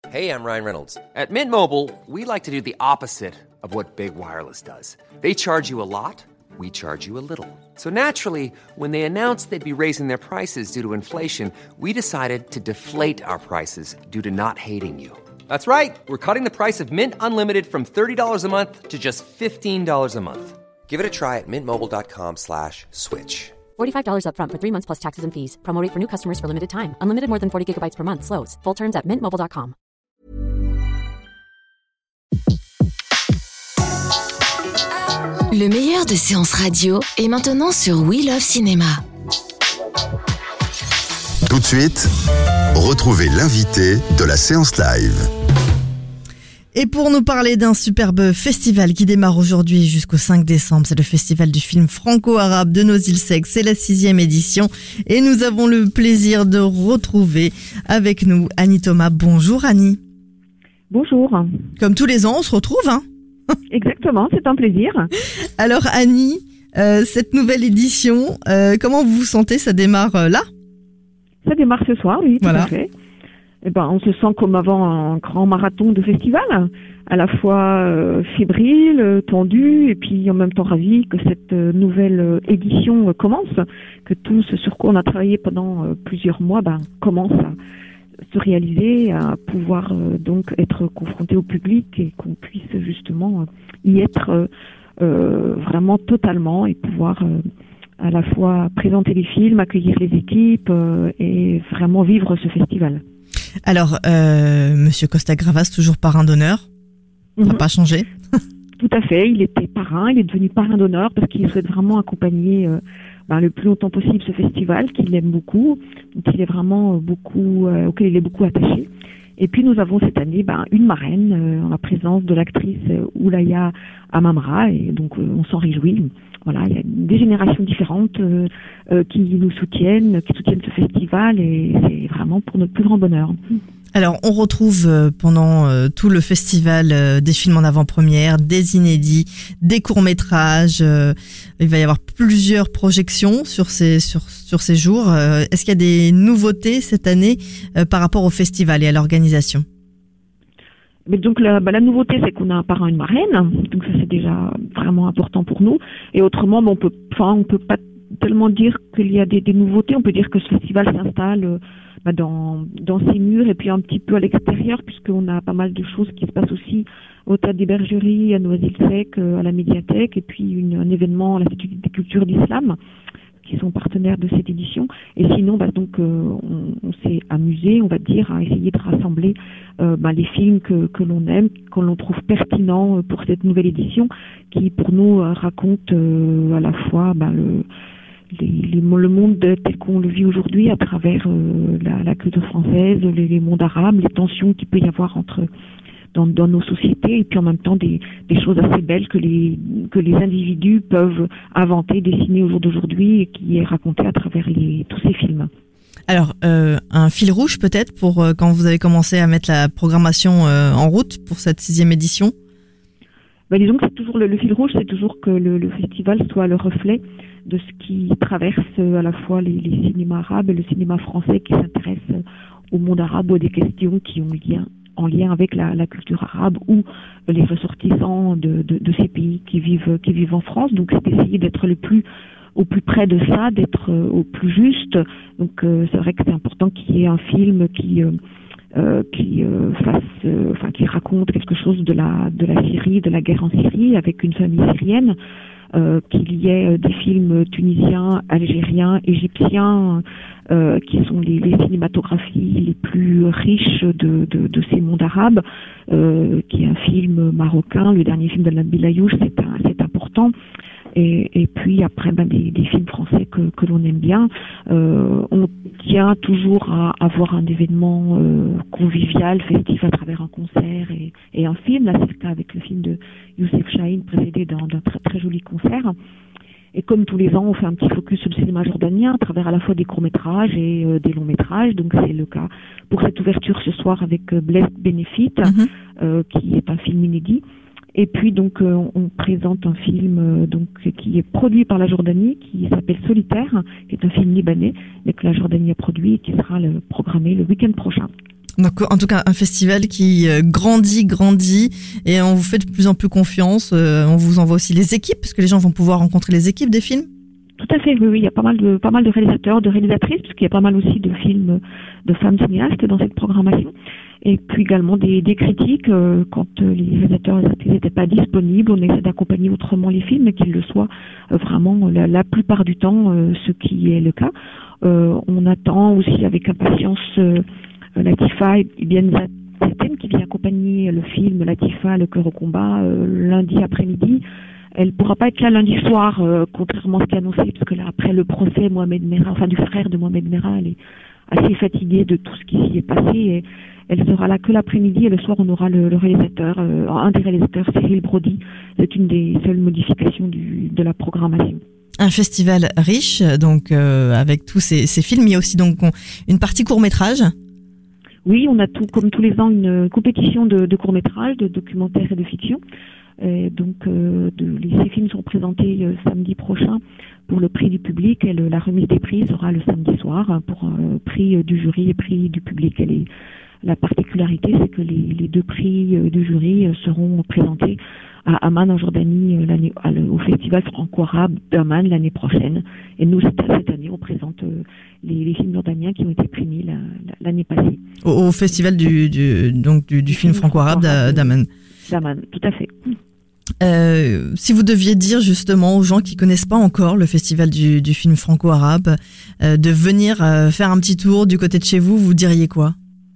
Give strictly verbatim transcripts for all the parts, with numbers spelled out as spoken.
Hey, I'm Ryan Reynolds. At Mint Mobile, we like to do the opposite of what Big Wireless does. They charge you a lot, we charge you a little. So naturally, when they announced they'd be raising their prices due to inflation, we decided to deflate our prices due to not hating you. That's right. We're cutting the price of Mint Unlimited from thirty dollars a month to just fifteen dollars a month. Give it a try at mintmobile.com slash switch. forty-five dollars up front for three months plus taxes and fees. Promo rate for new customers for limited time. Unlimited more than forty gigabytes per month. Slows full terms at mint mobile dot com. Le meilleur de séances radio est maintenant sur We Love Cinéma. Tout de suite, retrouvez l'invité de la séance live. Et pour nous parler d'un superbe festival qui démarre aujourd'hui jusqu'au cinq décembre, c'est le festival du film franco-arabe de Noisy-le-Sec, c'est la sixième édition. Et nous avons le plaisir de retrouver avec nous Annie Thomas. Bonjour Annie. Bonjour. Comme tous les ans, on se retrouve, hein ? Exactement, c'est un plaisir. Alors Annie, euh, cette nouvelle édition, euh, comment vous vous sentez ? Ça démarre euh, là ? Ça démarre ce soir, oui, voilà. Tout à fait. Eh ben, on se sent comme avant un grand marathon de festival, à la fois euh, fébrile, tendu, et puis en même temps ravi que cette euh, nouvelle euh, édition euh, commence, que tout ce sur quoi on a travaillé pendant euh, plusieurs mois ben, commence à se réaliser, à pouvoir euh, donc être confronté au public et qu'on puisse justement euh, y être euh, euh, vraiment totalement et pouvoir euh, à la fois présenter les films, accueillir les équipes euh, et vraiment vivre ce festival. Alors, euh, Monsieur Costa-Gavras, toujours parrain d'honneur, ça n'a mm-hmm. pas changé. Tout à fait, il était parrain, il est devenu parrain d'honneur parce qu'il souhaite vraiment accompagner euh, ben, le plus longtemps possible ce festival, qu'il aime beaucoup, dont il est vraiment beaucoup, euh, auquel il est beaucoup attaché. Et puis nous avons cette année ben, une marraine euh, en la présence de l'actrice euh, Oulaya Amamra, et donc euh, on s'en réjouit. Voilà, il y a des générations différentes euh, euh, qui nous soutiennent, qui soutiennent ce festival, et c'est vraiment pour notre plus grand bonheur. Alors, on retrouve euh, pendant euh, tout le festival euh, des films en avant-première, des inédits, des courts-métrages. Euh, il va y avoir plusieurs projections sur ces sur sur ces jours. Euh, est-ce qu'il y a des nouveautés cette année euh, par rapport au festival et à l'organisation ? Mais donc la, bah, la nouveauté, c'est qu'on a un parrain et une marraine, donc ça c'est déjà vraiment important pour nous. Et autrement, bah, on peut, enfin, on peut pas tellement dire qu'il y a des, des nouveautés. On peut dire que ce festival s'installe euh, bah, dans dans ses murs et puis un petit peu à l'extérieur, puisqu'on a pas mal de choses qui se passent aussi au Théâtre des Bergeries, à Noisy-le-Sec, euh, à la médiathèque, et puis une, un événement à l'Institut des cultures d'Islam, qui sont partenaires de cette édition. Et sinon, bah, donc, euh, on, on s'est amusé, on va dire, à essayer de rassembler euh, bah, les films que, que l'on aime, que l'on trouve pertinents pour cette nouvelle édition, qui pour nous euh, raconte euh, à la fois bah, le, les, les, le monde tel qu'on le vit aujourd'hui à travers euh, la, la culture française, les, les mondes arabes, les tensions qu'il peut y avoir entre Dans, dans nos sociétés, et puis en même temps des, des choses assez belles que les que les individus peuvent inventer, dessiner au jour d'aujourd'hui, et qui est raconté à travers les, tous ces films. Alors, euh, un fil rouge peut-être pour euh, quand vous avez commencé à mettre la programmation euh, en route pour cette sixième édition ? Ben, disons que c'est toujours le, le fil rouge, c'est toujours que le, le festival soit le reflet de ce qui traverse à la fois les, les cinémas arabes et le cinéma français, qui s'intéresse au monde arabe ou à des questions qui ont lien en lien avec la, la culture arabe ou les ressortissants de, de, de ces pays qui vivent qui vivent en France. Donc c'est essayer d'être le plus au plus près de ça, d'être euh, au plus juste. Donc euh, c'est vrai que c'est important qu'il y ait un film qui euh, euh, qui euh, fasse, euh, enfin qui raconte quelque chose de la de la Syrie, de la guerre en Syrie, avec une famille syrienne. Euh, qu'il y ait des films tunisiens, algériens, égyptiens, euh, qui sont les, les cinématographies les plus riches de, de, de ces mondes arabes, euh, qui est un film marocain, le dernier film d'Alain Belayouch, c'est, un, c'est important. Et, et puis après, ben, des, des films français que, que l'on aime bien. Euh, on tient toujours à avoir un événement euh, convivial, festif à travers un concert et, et un film. Là, c'est le cas avec le film de Youssef Chahine, précédé d'un, d'un très, très joli concert. Et comme tous les ans, on fait un petit focus sur le cinéma jordanien à travers à la fois des courts-métrages et euh, des longs-métrages. Donc c'est le cas pour cette ouverture ce soir avec euh, Blessed Benefit, mm-hmm. euh, qui est un film inédit. Et puis donc euh, on présente un film euh, donc qui est produit par la Jordanie, qui s'appelle Solitaire, qui est un film libanais, mais que la Jordanie a produit et qui sera le, programmé le week-end prochain. Donc, en tout cas, un festival qui grandit, grandit, et on vous fait de plus en plus confiance. On vous envoie aussi les équipes, parce que les gens vont pouvoir rencontrer les équipes des films. Tout à fait, oui, oui, il y a pas mal de pas mal de réalisateurs, de réalisatrices, parce qu'il y a pas mal aussi de films de femmes cinéastes dans cette programmation. Et puis également des, des critiques euh, quand euh, les réalisateurs et les actrices n'étaient pas disponibles, on essaie d'accompagner autrement les films, mais qu'ils le soient euh, vraiment la, la plupart du temps, euh, ce qui est le cas. Euh, on attend aussi avec impatience euh, Latifa et bien Zatem qui vient accompagner le film Latifa, le cœur au combat, euh, lundi après-midi. Elle pourra pas être là lundi soir, euh, contrairement à ce qui est annoncé, parce que là, après le procès Mohamed Merah, enfin du frère de Mohamed Merah, elle est assez fatiguée de tout ce qui s'y est passé, et elle sera là que l'après-midi, et le soir, on aura le, le réalisateur, euh, un des réalisateurs, Cyril Brody. C'est une des seules modifications du, de la programmation. Un festival riche, donc euh, avec tous ces, ces films. Il y a aussi donc une partie court-métrage. Oui, on a tout, comme tous les ans, une compétition de, de court-métrage, de documentaire et de fiction. Et donc, euh, de, les, ces films sont présentés euh, samedi prochain pour le prix du public, et le, la remise des prix sera le samedi soir hein, pour euh, prix euh, du jury et prix du public. Et les, la particularité, c'est que les, les deux prix euh, du jury euh, seront présentés à Amman en Jordanie euh, l'année, à, le, au festival franco-arabe d'Amman l'année prochaine. Et nous, cette, cette année, on présente euh, les, les films jordaniens qui ont été primés la, la, l'année passée. Au, au festival du, du, donc du, du film franco-arabe d'Amman. D'Amman, tout à fait. Euh, si vous deviez dire justement aux gens qui connaissent pas encore le festival du, du film franco-arabe, euh, de venir euh, faire un petit tour du côté de chez vous, vous diriez quoi?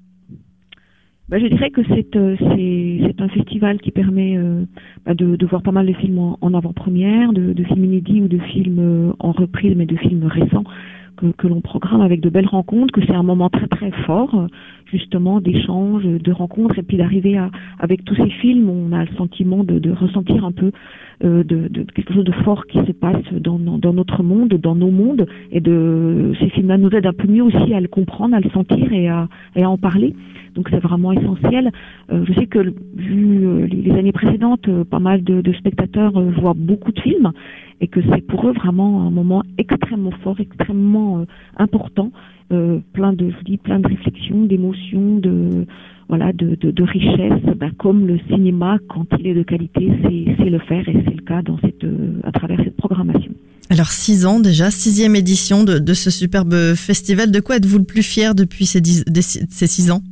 Bah, je dirais que c'est, euh, c'est, c'est un festival qui permet euh, bah, de, de voir pas mal de films en, en avant-première, de, de films inédits ou de films euh, en reprise, mais de films récents que, que l'on programme avec de belles rencontres, que c'est un moment très très fort, justement, d'échanges, de rencontres, et puis d'arriver à, avec tous ces films, on a le sentiment de, de ressentir un peu euh, de, de quelque chose de fort qui se passe dans, dans notre monde, dans nos mondes, et de ces films-là nous aident un peu mieux aussi à le comprendre, à le sentir et à, et à en parler. Donc c'est vraiment essentiel. Euh, je sais que vu euh, les, les années précédentes, euh, pas mal de, de spectateurs euh, voient beaucoup de films, et que c'est pour eux vraiment un moment extrêmement fort, extrêmement euh, important, euh, plein de, je vous dis, plein de réflexions, d'émotions, de voilà, de, de, de richesse. Ben, comme le cinéma, quand il est de qualité, c'est, c'est le faire, et c'est le cas dans cette, euh, à travers cette programmation. Alors six ans déjà, sixième édition de, de ce superbe festival. De quoi êtes-vous le plus fier depuis ces, dix, ces six ans?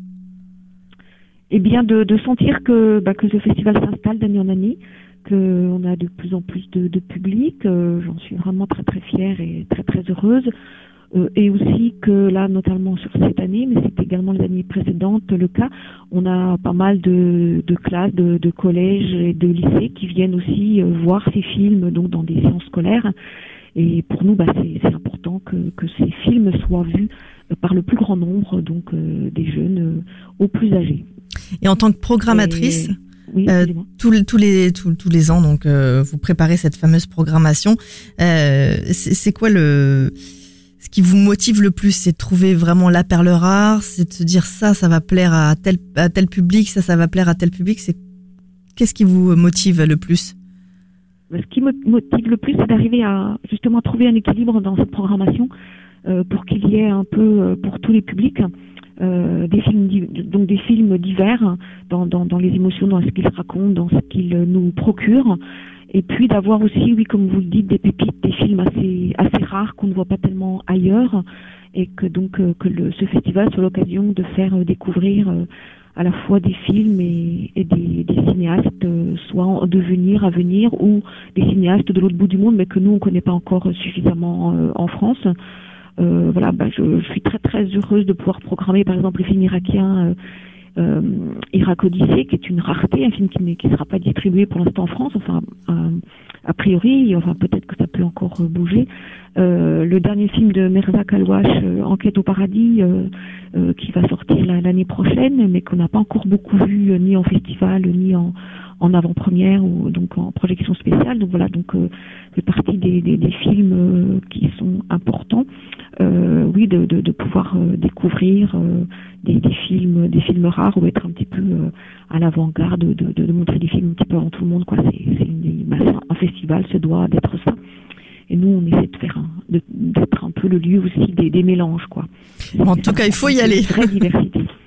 Eh bien, de, de sentir que, bah, que ce festival s'installe d'année en année, qu'on a de plus en plus de, de public. Euh, j'en suis vraiment très très fière et très très heureuse. Euh, et aussi que là, notamment sur cette année, mais c'était également les années précédentes le cas, on a pas mal de, de classes, de, de collèges et de lycées qui viennent aussi euh, voir ces films donc dans des séances scolaires. Et pour nous, bah, c'est, c'est important que, que ces films soient vus euh, par le plus grand nombre, donc euh, des jeunes euh, aux plus âgés. Et en tant que programmatrice, et... oui, euh, tous, les, tous, les, tous, tous les ans, donc euh, vous préparez cette fameuse programmation. Euh, c'est, c'est quoi le ce qui vous motive le plus? C'est de trouver vraiment la perle rare, c'est de se dire ça, ça va plaire à tel à tel public, ça, ça va plaire à tel public. C'est qu'est-ce qui vous motive le plus? Ce qui me motive le plus, c'est d'arriver à justement trouver un équilibre dans cette programmation euh, pour qu'il y ait un peu euh, pour tous les publics. Euh, des films donc des films divers dans, dans, dans les émotions, dans ce qu'ils racontent, dans ce qu'ils nous procurent, et puis d'avoir aussi, oui, comme vous le dites, des pépites, des films assez assez rares qu'on ne voit pas tellement ailleurs, et que donc euh, que le, ce festival soit l'occasion de faire euh, découvrir euh, à la fois des films et, et des, des cinéastes, euh, soit en devenir, à venir, ou des cinéastes de l'autre bout du monde, mais que nous on connaît pas encore suffisamment euh, en France. Euh, voilà, bah, je, je suis très très heureuse de pouvoir programmer par exemple le film irakien euh, euh, Irak Odyssée, qui est une rareté, un film qui ne qui sera pas distribué pour l'instant en France, enfin euh, a priori, enfin peut-être que ça peut encore bouger. Euh, le dernier film de Mirza Kalwash, euh, Enquête au paradis, euh, euh, qui va sortir la, l'année prochaine, mais qu'on n'a pas encore beaucoup vu, euh, ni en festival, ni en, en avant-première, ou donc en projection spéciale. Donc voilà, donc euh, c'est partie des, des, des films euh, qui sont importants. Euh, oui, de, de, de pouvoir euh, découvrir euh, des, des films, des films rares, ou être un petit peu euh, à l'avant-garde, de, de, de montrer des films un petit peu avant tout le monde, quoi. C'est, c'est une, bah, un festival se doit d'être ça. Et nous, on essaie de faire un, de, d'être un peu le lieu aussi des, des mélanges, quoi. En tout cas, il faut y aller. Une vraie diversité.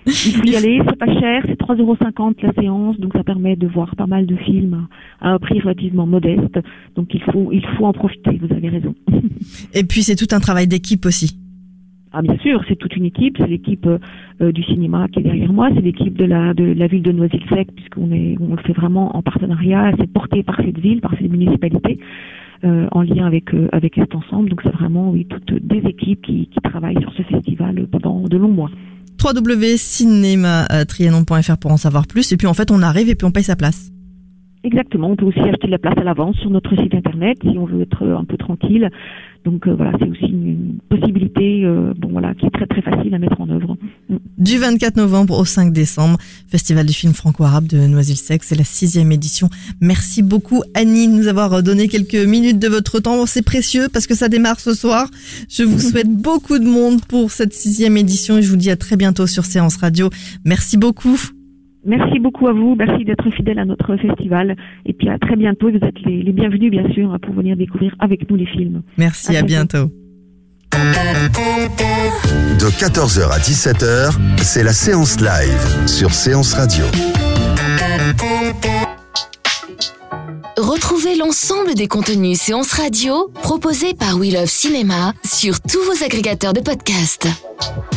Il faut y aller, c'est pas cher, c'est trois euros cinquante la séance, donc ça permet de voir pas mal de films à un prix relativement modeste. Donc il faut, il faut en profiter, vous avez raison. Et puis c'est tout un travail d'équipe aussi. Ah bien sûr, c'est toute une équipe, c'est l'équipe euh, du cinéma qui est derrière moi, c'est l'équipe de la de la ville de Noisy-le-Sec, puisqu'on est on le fait vraiment en partenariat, c'est porté par cette ville, par cette municipalité, euh, en lien avec euh, avec cet ensemble. Donc c'est vraiment oui toutes des équipes qui, qui travaillent sur ce festival pendant de longs mois. w w w point cinéma trianon point f r pour en savoir plus. Et puis en fait, on arrive et puis on paye sa place. Exactement. On peut aussi acheter de la place à l'avance sur notre site internet si on veut être un peu tranquille. Donc euh, voilà, c'est aussi une possibilité, euh, bon voilà, qui est très très facile à mettre en œuvre. Du vingt-quatre novembre au cinq décembre, Festival du film franco-arabe de Noisy-le-Sec, c'est la sixième édition. Merci beaucoup Annie de nous avoir donné quelques minutes de votre temps. C'est précieux parce que ça démarre ce soir. Je vous souhaite beaucoup de monde pour cette sixième édition et je vous dis à très bientôt sur Séance Radio. Merci beaucoup. Merci beaucoup à vous, merci d'être fidèle à notre festival et puis à très bientôt. Vous êtes les, les bienvenus bien sûr pour venir découvrir avec nous les films. Merci, à, à bientôt. De quatorze heures à dix-sept heures, c'est la séance live sur Séance Radio. Retrouvez l'ensemble des contenus Séance Radio proposés par We Love Cinéma sur tous vos agrégateurs de podcasts.